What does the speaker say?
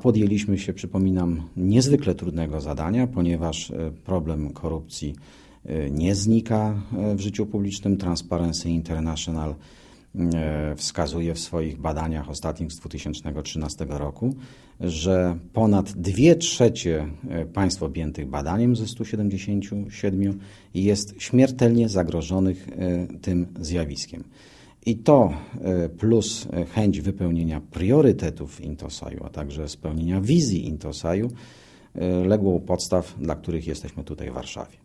podjęliśmy się, przypominam, niezwykle trudnego zadania, ponieważ problem korupcji nie znika w życiu publicznym. Transparency International wskazuje w swoich badaniach ostatnich z 2013 roku, że ponad 2/3 państw objętych badaniem ze 177 jest śmiertelnie zagrożonych tym zjawiskiem. I to plus chęć wypełnienia priorytetów Intosaju, a także spełnienia wizji Intosaju legło u podstaw, dla których jesteśmy tutaj w Warszawie.